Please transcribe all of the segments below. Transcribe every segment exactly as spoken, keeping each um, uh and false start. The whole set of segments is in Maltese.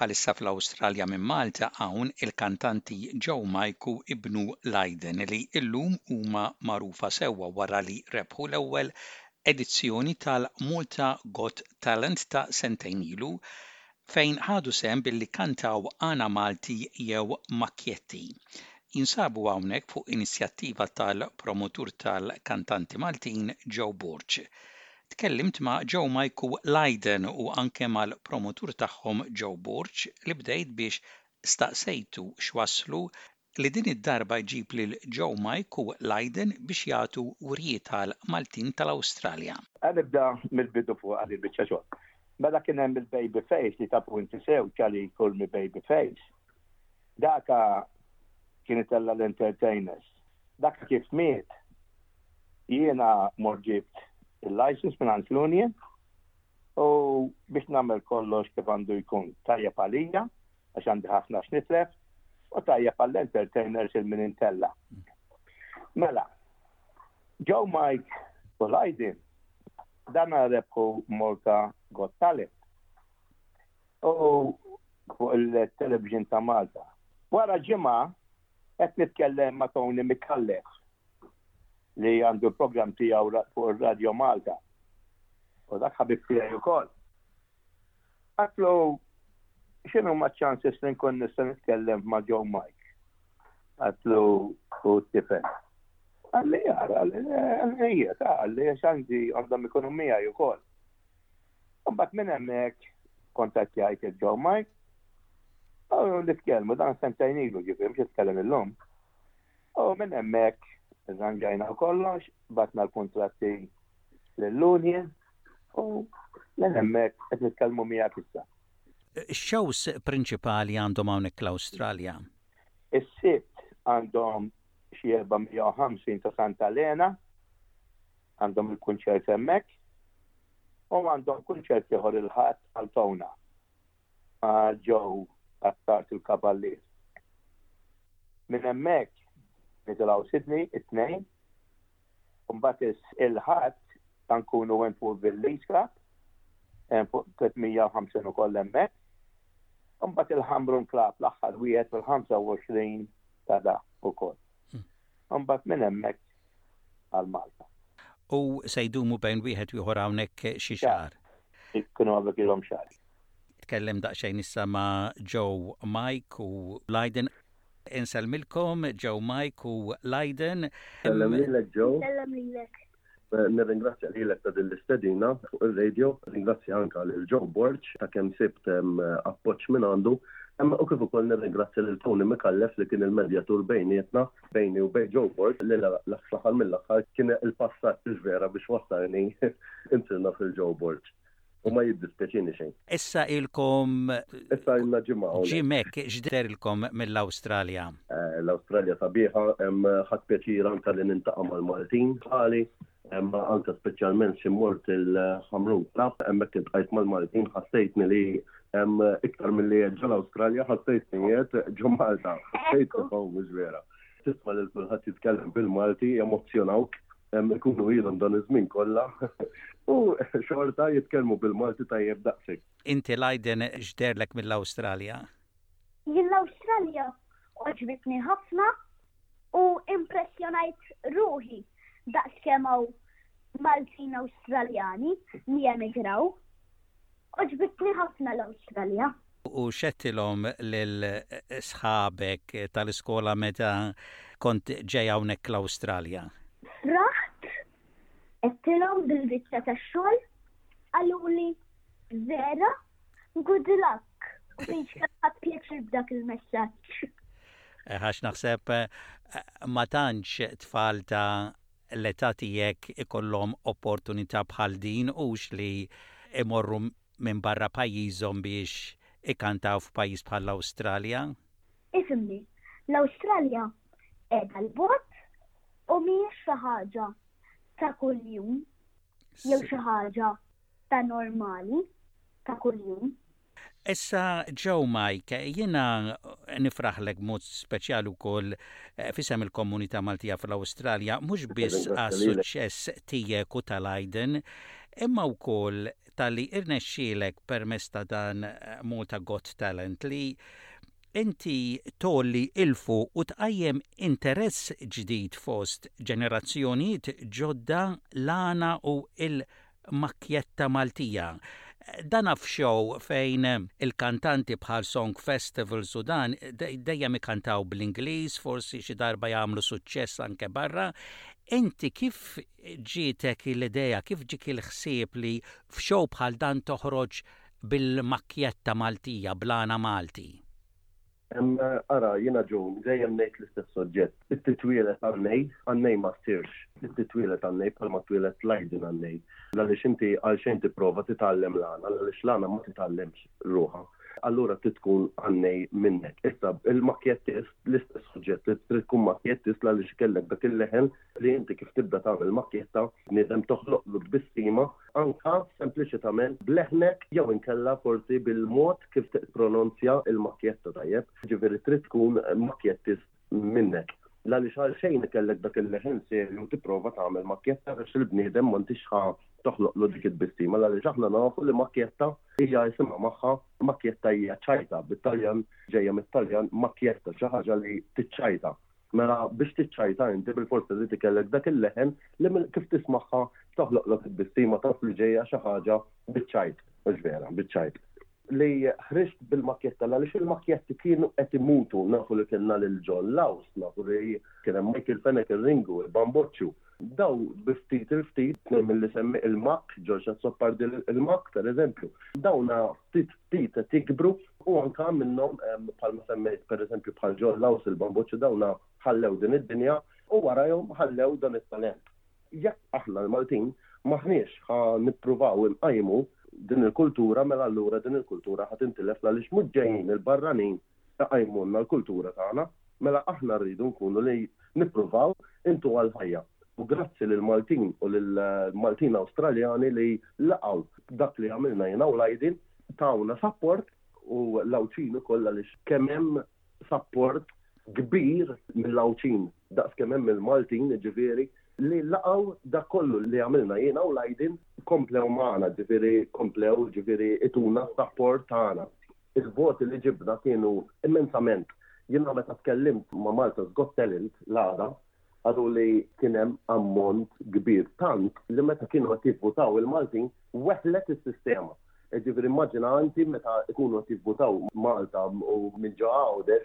bħalissa fl-Awstralja minn Malta hawn il-kantanti Joe Majku ibnu Leiden li llum huma magħrufa sewwa wara li rebħu l-ewwel edizzjoni tal-Malta Got Talent ta' sentejn ilu fejn ħadu sehem billi kantaw għana Malti jew Makkjetti. Jinsabu hawnhekk fuq inizjattiva tal-promotur tal-kantanti Maltin Joe Borch. Tkellimt ma' Joe Majku Leiden u anke mal-promotur tagħhom Joe Borch li bdejt biex staqsejtu x'wasslu li din id-darba jġib lil Joe Majku Leiden biex jagħtu wrijiet tal-Maltin tal-Awstralja. Nibda mill-bidu fuq għal il-biċċa xogħol. Mela kien hemm il-Baby Face li tafu inti sew ċali jkun mi Baby Face. Daka kienet alla l-entertainers. Daka kif miet jiena mor ġibt il-license minn Ant Union u biex nagħmel kollox kif għandu jkun tajjeb għalija għax għandi ħafna x'nitlef u tajjeb għall-entertainers il-min intella. Mela, Joe Mike u Leiden dan rebħu Malta Got Talent u fuq il-television ta' Malta. Wara ġimgħa qed nitkellem ma' Tony Mikallef li għandu l-program tiegħu fuq ir-Radio Malta. U dak ħabib tiegħi wkoll. Għatlu x'inhu ma' chances li nkun nista' nitkellem ma' Joe Mike. Għatlu u tifel. Għalli jara, għalli jara, għalli għandi għandhom ekonomija wkoll. Mbagħad minn hemmhekk kontattjajt il-Joe Mike. U nitkellmu dan sentejn ilu ġifieri mhux nitkellem illum. U minn hemmhekk Ranġajna kollox, batna l-kontratti l-Union u l-hemmhekk qed nitkellmu miegħek issa. X-shows prinċipali għandhom hawnhekk l-Awstralja? Is-sibt għandhom xi erba'mija u ħamsin ta' Santa Elena, għandhom il-kunċert hemmhekk, u għandhom kunċert ieħor il-ħadd għal-Towna ma' Joe għat-Tart il-Kavallier. Minn hemmhekk nitilgħu Sydney it-tnejn, u mbagħad il-ħadd nkunu hemm fuq Village Club, hemm fuq tlietmija u ħamsin ukoll hemmhekk, u mbagħad il-Hamrun Club l-aħħar wieħed fil-ħamsa u għoxrin ta' da ukoll. U mbagħad minn hemmhekk għal Malta. U se jdumu bejn wieħed u ieħor hawnhekk xi xahar? Kienu għabek ilhom xahar. Tkellem daqsxejn issa ma' Joe Mike u Leiden. Inselmilkom Joe Mike u Leiden. Sellem lilek Joe. Sellem lilek. Nirringrazzja lilek ta' dil-istedina fuq il-radio, ringrazzja anka lil Joe Borch ta' kemm sibt appoġġ minn għandu. U kif ukoll nirringrazzja lil Tony Mikallef li kien il-medjatur bejnietna bejni u bejn Joe Borch li l-aħħar mill-aħħar kien il-passat iż-vera biex wassalni insilna fil-Joe Borch. U ma jiddispjaċini xejn. Issa ilkom Issa ilna ġimgħa. ġimek x'der ilkom mill-Awstralja? L-Awstralja sabiħa, hemm ħadd pjaċir anke li nintaqa' mal-Maltin bħali, hemm anke speċjalment xi mort il-Hamrun Club, hemmhekk iltqajt mal-Maltin ħassejtni li hemm iktar milli ġo l-Awstralja ħassejtni qiegħed ġo Malta. Ħassejt kifhom mhux vera. Tisma' lil kulħadd jitkellem bil-Malti jemozzjonawk, hemm ikunu ilhom dan iż-żmien kollha. U xorta jitkellmu bil-Malti tajjeb daqsik. Inti Leiden x'derlek mill-Awstralja? Jien l-Awstralja oġbitni ħafna u impressjonajt ruħi daqskemm hawn Maltin Awstraljani li emigraw. Oġbitni ħafna l-Awstralja. U xettilhom lil sħabek tal-iskola meta kont ġej hawnhekk l-Awstralja? Raħt qedtilhom bil-biċċa tax-xogħol għaluli vera good luck. Biex ħadd pjaċir b'dak il-messaġġ. Ħax naħseb ma tantx tfal ta' l-età tiegħek ikollhom opportunità bħal din hux li imorru minn barra pajjiżhom biex ikantaw f'pajjiż bħal l-Awstralja? Ifhimni, l-Awstralja qiegħda l-bogħod u mhijiex xi ħaġa ta' kuljum jew xi ħaġa ta' normali ta' kuljum. Issa Joe Mike, jiena nifraħlek mod speċjali wkoll fisem il-komunità Maltija fl-Awstralja mhux biss għas-suċċess tiegħek u tal-Aiden, imma wkoll tal-li irnexxielek permezz ta' dan Malta Got Talent li inti tolli ilfu u tqajjem interess ġdid fost ġenerazzjonijiet ġodda l-għana u il-makkjetta Maltija. Dan f'show fejn il-kantanti bħal Song Festival Sudan dejjem ikantaw bl-Ingliż, forsi xi darba jagħmlu suċċess anke barra. Inti kif ġietek l-idea, kif ġik il-ħsieb li f'show bħal dan toħroġ bil-makkjetta Maltija, blana Malti? Ara, jina ġun, dejjem ngħid l-istess soġġett. It-titwielet għannej, għannej ma stirx. It-titwielet għannej bħalma twilet l-Aiden għannej. Għaliex inti għal xejn tipprova titgħallem l-għana, għaliex l-għana ma titgħallemx ruħha. Allura titkun għannej minnek. Issa, il-makjettist, l-istess soġġett, trid tkun makjettist għaliex kellek dak il-leħen li inti kif tibda tagħmel makjetta, nidem toħloqlu bistima, anka sempliċitament bleħnek jew inkella forsi bil-mod kif tipprononzja il-makjetta tajjeb. Ġifieri trid tkun makjettist minnek. Għaliex għal xejn kellek dak il-leħen serju tipprova tagħmel makjetta għax il-bniedem m'intix toħloqlu dik il-bistima, għaliex aħna nafu li makjetta hija jisimha magħha makjetta hija ċajta, bit-Taljan ġejja mit-Taljan makjetta xi ħaġa li tiċċajta. Mela biex tiċċajta inti bil-forsi li tikellek dak il-leħen li kif tismagħha toħloqlok il-bistima taf li ġejja xi ħaġa biċċajt, mhux vera, biċċajt. Li ħriġt bil-makjetta għaliex il-makjetti kienu qed imutu, nafu li kienna lil John Laws, nafu li kien hemm Michael Fenneck il-Ringo, il-Bambocciu. Daw biftit il-ftit mill-li semmi il-Mak, George Soppardi il-Mak, per eżempju. Dawna ftit ftit qed jikbru u anke minnhom bħalma semmejt per eżempju bħal John Laws il-Bambocciu dawna ħallew din id-dinja u warahom ħallew dan it-talent. Jekk aħna l-Maltin maħniex ħa nippruvaw inqajmu din il-kultura, mela allura din il-kultura ħad intilef għaliex mhux ġejjin il-barranin taqajmulna l-kultura tagħna, mela aħna rridu nkunu li nippruvaw intu għal-ħajja. U grazzi lill-Maltin u lill-Maltin Awstraljani li laqgħu dak li għamilna jiena u l-Aiden tawna support u l-Awċin ukoll għaliex kemm hemm support kbir mill-Awċin daqs kemm hemm mill-Maltin ġifieri li laqgħu dak kollu li għamilna jiena u l-Aiden komplew magħna, ġifieri komplew ġifieri ituna support tagħna. Il-voti li ġibna kienu immensament. Jiena meta tkellimt ma' Malta's Got Talent l-għada għadu li kien hemm ammont kbir tant li meta kienu qed jivvutaw il-Maltin weħlet is-sistema. Ġifieri immaġina inti meta ikunu qed jivvutaw Malta u minn ġo Għawdex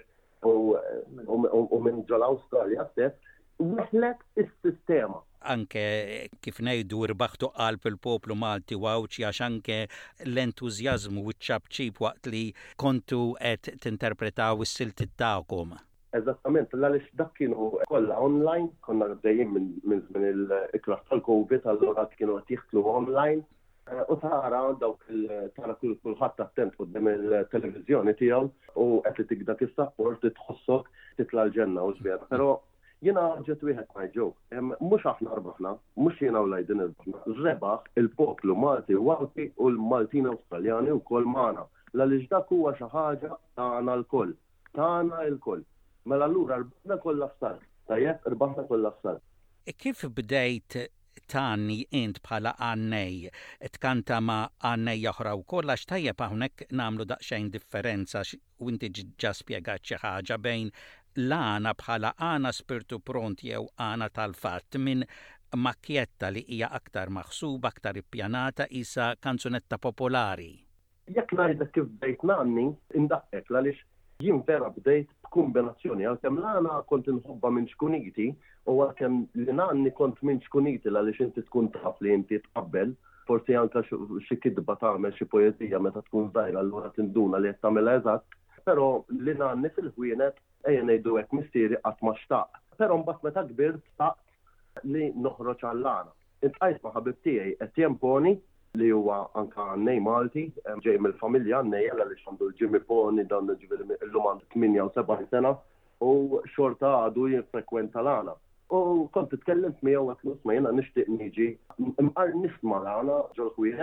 u minn ġo l-Awstralja stess, weħlet is-sistema. Anke kif ngħidu rbaħtu qalb il-poplu Malti wawċi għax anke l-entużjażmu u ċ-ċabċib waqt li kontu qed tinterpretaw is-silti tagħkom. Eżattament, għaliex dak kienu kollha online, konna għaddejjin minn il-ikraħ tal-Covid, allura kienu qed jieħdlu online u tara dawk tara kulħadd attent quddiem il-televiżjoni tiegħu u qed li tikdak is-support tħossok titla' l-ġenna u żviera. Però jiena ġet wieħed ma ġew. Mhux aħna rbaħna, mhux jiena u l-Aiden irbaħna. Rebaħ il-poplu Malti Wawti u l-Maltin Awstraljani wkoll magħna. Għaliex dak huwa xi ħaġa tagħna l-koll. Tagħna l-koll. Mela allura rbaħna kollha f'sar. Tajjeb, rbaħna kollha f'sar. Kif bdejt tani int bħala għannej, tkanta ma' għannej oħra wkoll għax tajjeb hawnhekk nagħmlu daqsxejn differenza u inti ġa spjegat xi ħaġa bejn l-għana bħala għana spirtu pront jew għana tal-fatt minn makkjetta li hija aktar maħsuba, aktar ippjanata isa kanzunetta popolari. Jekk ngħidlek kif bdejt nanni, indaqqek għaliex jien vera bdejt b'kombinazzjoni għalkemm l-għana kont inħobba minn xkuniti u għalkemm li nanni kont minn xkuniti għaliex inti tkun taf li inti tqabbel, forsi anke xi kidba tagħmel xi poeżija meta tkun żgħira allura tinduna li qed tagħmilha eżatt, però li nanni fil-ħwienet ejja ngħidu hekk mistieri qatt ma xtaq. Però mbagħad meta kbirt xtaqt li noħroġ għall-għana. Intqajt ma' ħabib tiegħi qed jemponi li huwa anke għannej Malti, ġej mill-familja għannej għaliex għandu l-Jimmy Pony dan ġifieri illum għandu tminja u sebgħin sena u xorta għadu jinfrekwenta l-għana. U kont tkellimt miegħu qed nisma' jiena nixtieq niġi imqar nisma' l-għana ġol wieħed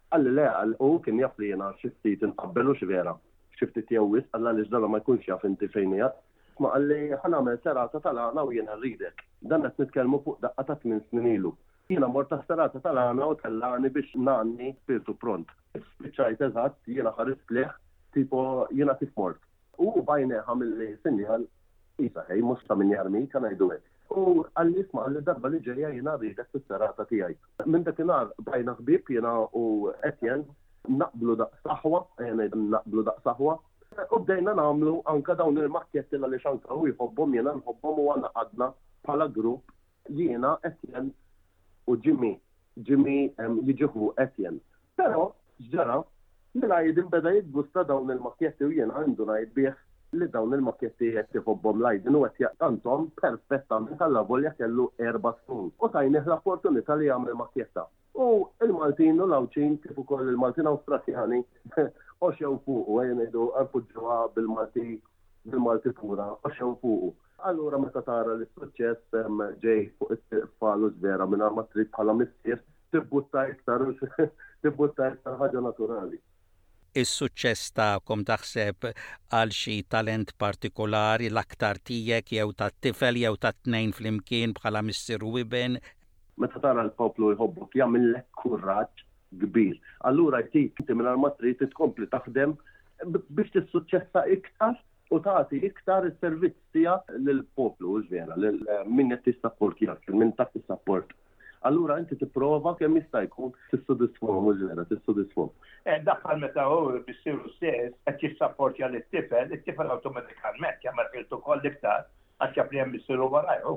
Għalli le, u kien jaf li jena xiftit inqabbelu xivera, xiftit jewis, għalla li ġdalla ma jkunx jaf inti fejnijat. Ma għalli ħanamel serata tal-għana u jena rridek. Dan qed nitkellmu fuq daqqa ta' tmien snin ilu. Jiena morta serata tal-għana u tellani biex nanni spiritu pront. Spiċċajt eżatt, jiena ħarist leħ, tipo jiena tifmort. U bajne għamilli sinjal, isa ħej, musta minn jarmi, kan għajdu għek. U għalli isma għalli darba li ġeja jiena rridek fis-serata tiegħi. Minn dakinhar bajna ħbib jiena u Etjen naqblu daq saħwa, jena naqblu daq saħwa. U bdejna namlu anka dawn il-makketti li xanka u jħobbhom jiena nħobbhom u għanna għadna bħala grupp jiena Etjen u Jimmy. Jimmy jiġiħu Etjen. Pero, ġara, Mela jidin beda jidgusta dawn il-makketti u jiena għandu ngħid bih li dawn il-makketti qed jħobbhom Leiden u qed jaqtantom perfettament għall-avolja kellu erba' snin. U tajnih l-opportunità li jagħmel makketta. U il-Maltin u l-Awċin kif ukoll il-Maltin Awstraljani oxew fuqu għajn ngħidu arpuġġuha bil-Malti bil-Malti pura oxew fuqu. Allura meta tara li s-suċċess ġej fuq it-tfalu żvera mingħajr ma trid bħala missier tibbutta iktar tibbutta iktar ħaġa naturali. Is-suċċess tagħkom taħseb għal xi talent partikolari l-aktar tiegħek jew tat-tifel jew tat-tnejn flimkien bħala missier u ibn? Meta tara l-poplu jħobbok jagħmellek kuraġġ kbir. Allura jtik inti mingħajr ma trid tkompli taħdem biex tissuċċessa iktar u tagħti iktar is-servizz tiegħek lill-poplu żvera, lil min qed tissapportjak, min tak tissapporta. Allura inti tipprova kemm jista' jkun tissodisfhom u żvera, tissodisfhom. Eh daħħal meta hu bissiru stess qed jissapportja lit-tifel, it-tifel awtomatikament jagħmel filtu koll iktar għax jaf li hemm bissiru warajhu.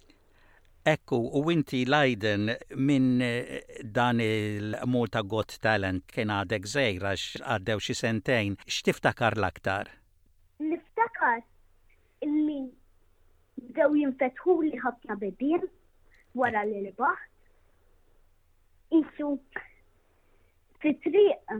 Ekku, u inti Leiden minn dan il-Malta Got Talent kien għadek żgħir għax għaddew xi sentejn, x'tiftakar l-aktar? Niftakar illi bdew jinfetħu li ħafna bibien wara li l-baħt. Isu fit-triq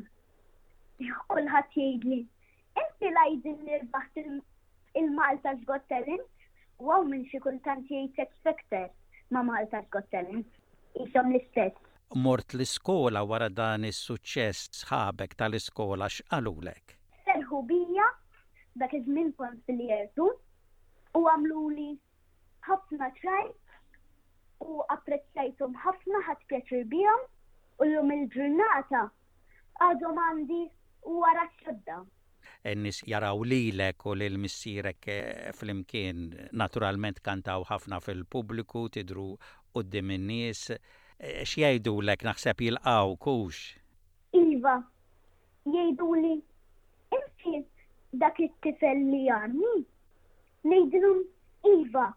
kulħadd jgħidli inti Leiden li rbaħt il-Malta's Got Talent, wow minn xi kultant jgħid expecter ma' Malta's Got Talent. Ishom l-istess. Mort l-iskola wara dan is-suċċess sħabek tal-iskola x'qalulek? Serħu bija dak iż-żmien kont fil-jertu u għamluli ħafna trajt u apprezzajthom ħafna ħadd pjaċir bihom u llum il-ġurnata għadhom għandi wara x-xodda. Ennis jaraw lilek u lil missierek flimkien naturalment kantaw ħafna fil-pubbliku tidru qudiem in-nies. X'jgħidulek naħseb jilqgħu kux? Iva, jgħiduli inti dak it-tifel li għandni. Ngħidilhom Iva,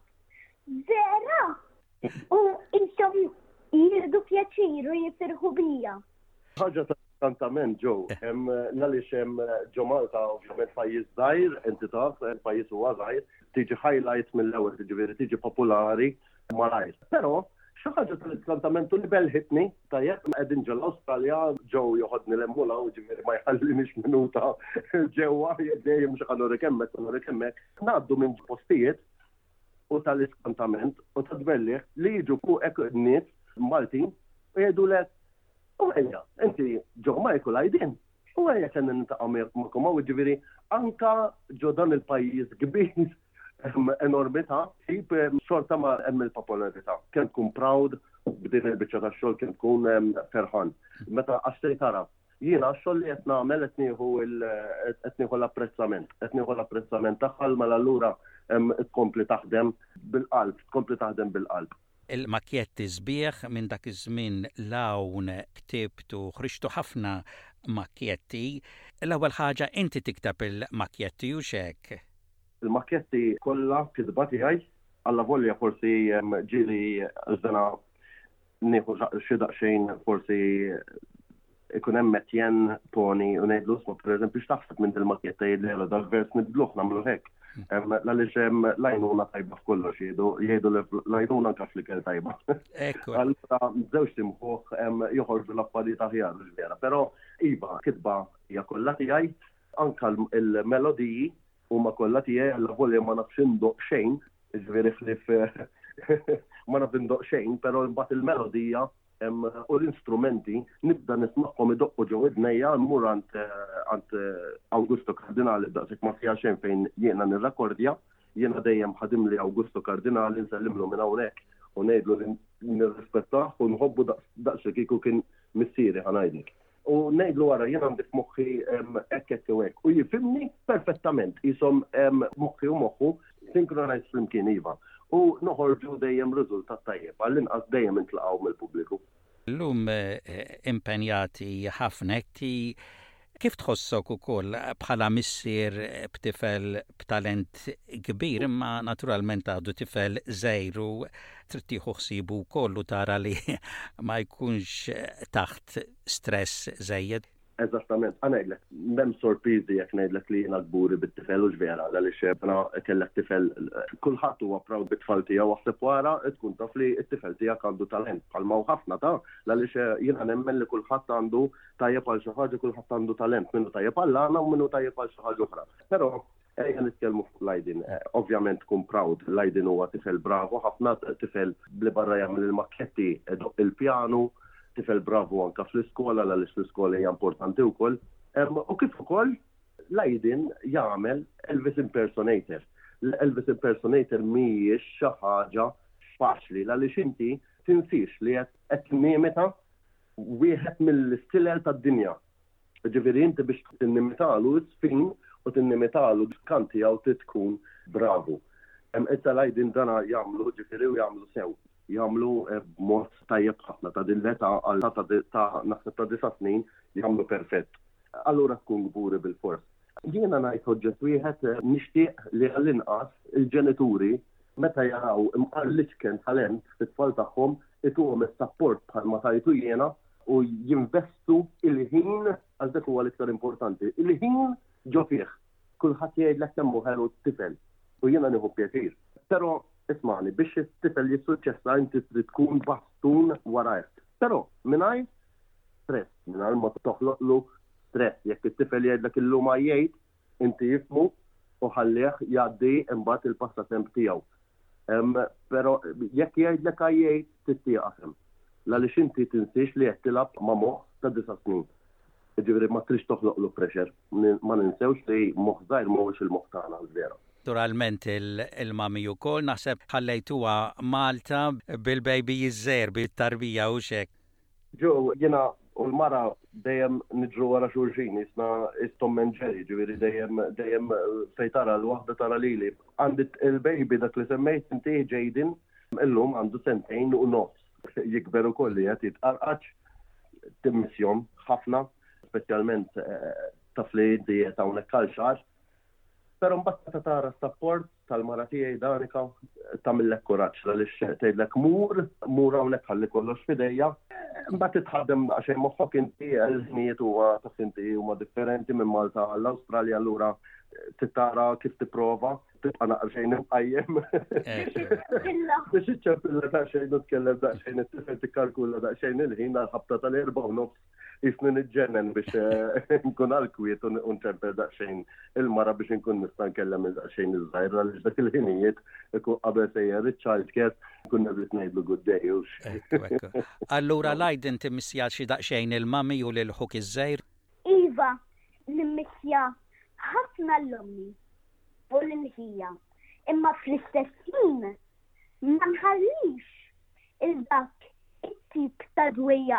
vera! U intom jirdu pjaċir u jifirħu bija. Ħaġa ta' kantament ġew, hemm għaliex hemm ġo Malta ovvjament pajjiż żgħir, inti taf, pajjiż huwa żgħir, tiġi highlight mill-ewwel tiġifieri tiġi popolari malajr. Però xi ħaġa tal-kantamentu li belħitni tajjeb qegħdin ġol Awstralja ġew joħodni l-emmula u ġifieri ma jħallinix minuta ġewwa dejjem xi ħalurek hemmhekk ħalurek hemmhekk. Ngħaddu minn postijiet u tal-iskantament u tad-dbelliħ li jiġu fuq nies Maltin u jgħidulek u għajja, inti ġo Michael Leiden, u għajja kien nintaqqa ma'kom u ġifieri anka ġo dan il-pajjiż kbir enormità, tip xorta ma' hemm il-popolarità. Kien tkun proud b'din il-biċċa tax-xogħol kien tkun ferħan. Meta għax tara jiena x-xogħol li qed nagħmel qed nieħu qed nieħu l-apprezzament, qed nieħu l-apprezzament tagħha mela allura tkompli taħdem bil-qalb, tkompli taħdem bil-qalb. Il-makjetti sbieħ minn dak iż-żmien lawn ktibtu ħriġtu ħafna makjetti. L-ewwel ħaġa inti tiktab il-makjetti u x'hekk? Il-makjetti kollha kitba tiegħi alla volja forsi ġieli żena nieħu xi daqsxejn forsi ikun hemm Etjen Tony u ngħidlu isma' pereżempju x'taħseb minn il-makjetta jgħidli dal-vers nibdluh nagħmlu hekk. Għaliex hemm lajnuna tajba f'kollox jgħidu jgħidu lajnuna kaf li kell tajba. Allura żewġ timħuh joħorġu l-affarijiet aħjar ġvera. Però iva kitba hija kollha tiegħi anke l-melodiji huma kollha tiegħi alla volja ma nafx indoq xejn, ġifieri ħlief ma naf indoq xejn, però imbagħad il-melodija u l-instrumenti nibda nismaqhom idoqqu ġew idnejja mmur għand Augusto Cardinali daqshekk ma fiha xejn fejn jiena nirrakordja, jiena dejjem ħadim li Augusto Cardinali nsellimlu minn hawnhekk u ngħidlu li nirrispettah u nħobbu daqshekk kieku kien missieri ħanajdlek. U ngħidlu wara jien għandi f'moħħi hekk hekk u hekk u jifhimni perfettament ishom moħħi u moħħu synchronized flimkien iva. U noħorġu dejjem riżultat tajjeb, għall-inqas dejjem intlaqgħu mill-pubbliku. Llum impenjati ħafna kif tħossok ukoll bħala missier b'tifel b'talent kbir, imma naturalment għadu tifel żgħir u trid tieħu ħsibu wkoll u tara li ma jkunx taħt stress żejjed. Eżattament, għanajdlek, mem sorprizi jek najdlek li jena gburi bit-tifel u ġvera, għalix jena kellek tifel, kullħat huwa proud bit-tfal tijaw waħseb wara, tkun taf li t-tifel tijak għandu talent, bħalma u ħafna ta' għalix jena nemmen li kullħat għandu tajjeb għal xaħġa, kullħat għandu talent, minnu tajjeb għall-għana u minnu tajjeb għal xaħġa uħra. Pero, ejja nitkellmu fuq Lajdin, ovvjament tkun proud, Lajdin huwa tifel bravo, ħafna tifel bli barra jagħmel il-makketti, il-pjanu, tifel bravo anka fl-iskola, għaliex l-iskola hija importanti wkoll. U kif ukoll Lajdin jagħmel Elvis impersonator. L-Elvis impersonator mhijiex xi ħaġa faċli għaliex inti tinsix li qed tniemeta wieħed mill-istilel tad-dinja. Ġifieri inti biex tinnimitalu s-sfin u tinnimitalu kanti jew tkun bravo. Issa Lajdin dana jagħmlu ġifieri u jagħmlu sew. Jagħmlu b'mod tajjeb ħafna ta' din l-età għal ta' naħseb ta' disa' snin jagħmlu perfett. Allura tkun gburi bil-fors. Jiena ngħid oġġett wieħed nixtieq li għall-inqas il-ġenituri meta jaraw imqarliċken talent fit-tfal tagħhom ituhom is-sapport bħalma tajtu jiena u jinvestu il-ħin għal dak huwa l-iktar importanti. Il-ħin ġo fih. Kulħadd jgħidlek kemm hu ħelu t-tifel u jiena nieħu pjaċir. Però ismani, biex il-tifel jissuċċessa inti trid tkun bastun warajt. Però mingħajr stress, mingħajr ma toħloqlu stress, jekk it-tifel jgħidlek illum jgħid, inti jifmu u ħallih jgħaddi imbagħad il-passatemp tiegħu. Però jekk jgħidlek jgħid tittieqafhem. Għaliex inti tinsiex li qed tilab ma' moħħ ta' disa' snin. Jiġifieri ma tridx toħloqlu pressure. Ma ninsewx li moħħ żgħir mhuwiex il-moħħ tagħna l-vera. Naturalment il-mami wkoll naħseb ħallejtuha Malta bil-baby jiżżejr bit-tarbija u xek. Ġew jiena u l-mara dejjem niġru wara xulxin, isna is-Tom and Jerry, ġifieri dejjem dejjem fejn tara l-waħda tara lili. Għandi il-baby dak li semmejt inti Jaden illum għandu sentejn u nofs. Jikber ukoll li qed jitqarqaġ timmissjon ħafna, speċjalment taf li diet hawnhekk għal xahar. Pero mbagħad ta' tara s-sapport tal-mara tiegħi Danika tagħmellek kuraġġ għaliex tgħidlek mur, mur hawnhekk ħalli kollox f'idejja. Mbagħad titħaddem għaxejn moħħok inti l-ħnijiet huwa taf inti huma differenti minn Malta għall-Awstralja allura titara kif tipprova tibqa' naqra xejn imqajjem. Biex iċċempilla daqsxejn u tkellem daqsxejn it-tifel tikkalkula daqsxejn il-ħin għall-ħabta tal-erba' u nofs jisni nġennen biex nkun għal-kwiet u nċempel daqsxejn il-mara biex nkun nista' nkellem daqsxejn iż-żgħir għaliex dak il-ħinijiet ikun qabel sejjer iċ-child care nkun nebrit ngħidlu good day u Allura Lajdin timmissja xi daqsxejn il-mami u lil ħuk iż-żgħir? Iva, nimmissja ħafna l-ommi u l-ħija. Imma fl-istess ħin ma nħallix il-dak it-tip ta' dwejja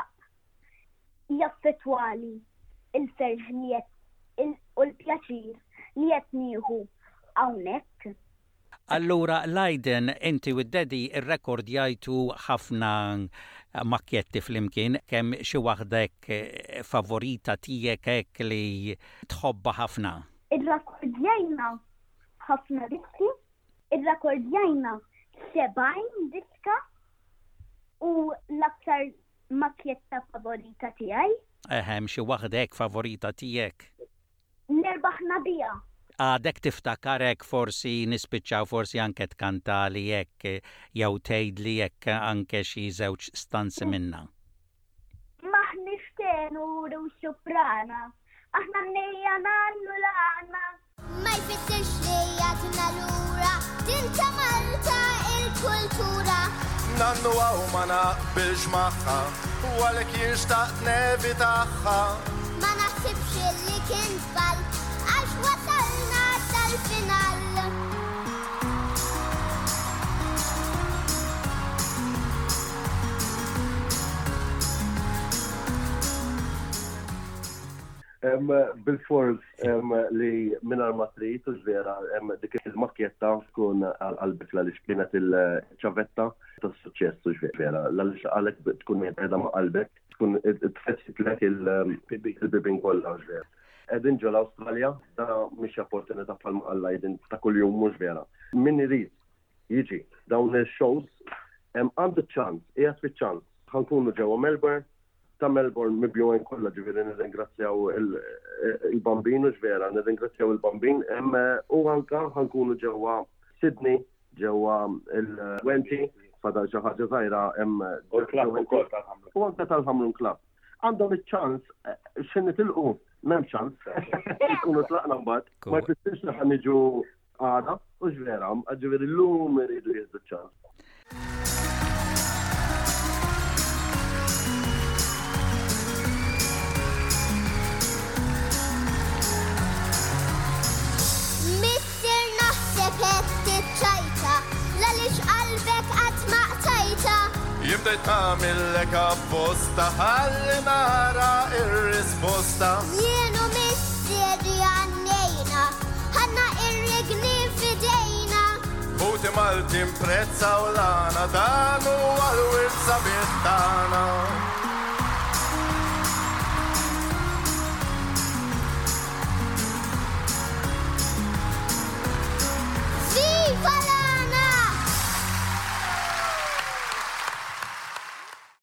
jaffettwali il-ferħ li u l-pjaċir li qed nieħu hawnhekk. Allura Lajdin, inti u d-dedi ir-rekord jgħidu ħafna makketti flimkien, kemm xi waħdek favorita tiegħek hekk li tħobba ħafna? Ir-rakordjajna ħafna diski, ir-rakordjajna sebgħin diska u l-aktar makketta favorita tiegħi. Eħem xi waħdek favorita tiegħek? Nerbaħna bija. Għadek tiftakarek forsi nispiċċaw forsi anke tkanta li jekk jew tgħidli jekk anke xi żewġ stanzi minna. Maħniex tenur u soprana, aħna nnejja nagħmlu lana. Ma jfissirx li jagħtuna lura, tinta Malta il-kultura. kull-annu għaw ma naqbilx maħħa u għalek jinxtaq nevi taħħa. Ma naħsibx li kien żball għax wasalna tal-final. Bil-fors li minar matrit u ġvera dik il-makjetta tkun għal-bikla li xkienet il-ċavetta ta' suċċess u ġvera. L-għalix għalek tkun jedda ma' qalbek, tkun t-fessitlek il-bibin kolla ġvera. Edin ġo l-Australia, da miex opportunità palma għalla jedin ta' kull-jum mux vera. Min irid jiġi dawn il-shows, għandu ċans, jgħat fi ċans. ħankunu ġewa Melbourne, ta' Melbourne mibjuwen kolla ġiviri nirringrazzjaw il-bambin u ġvera, nirringrazzjaw il-bambin. U anka ħankunu ġewa Sydney, ġewa il-Wenti, fada ġaħġa zaħira. U anka tal-Hamrun Club. Għandhom il-ċans, xenni tilqu, mem ċans, kunu tlaqna mbat, ma jfissirx li ħanniġu għada, u ġvera, ġiviri l-lum iridu jizdu ċans. Jibdejt namillek apposta ħalli nara ir-risposta. Jienu missieri għannejna, ħanna ir-regni fidejna. Buti Malti imprezza u lana, danu għal-wirsa bittana.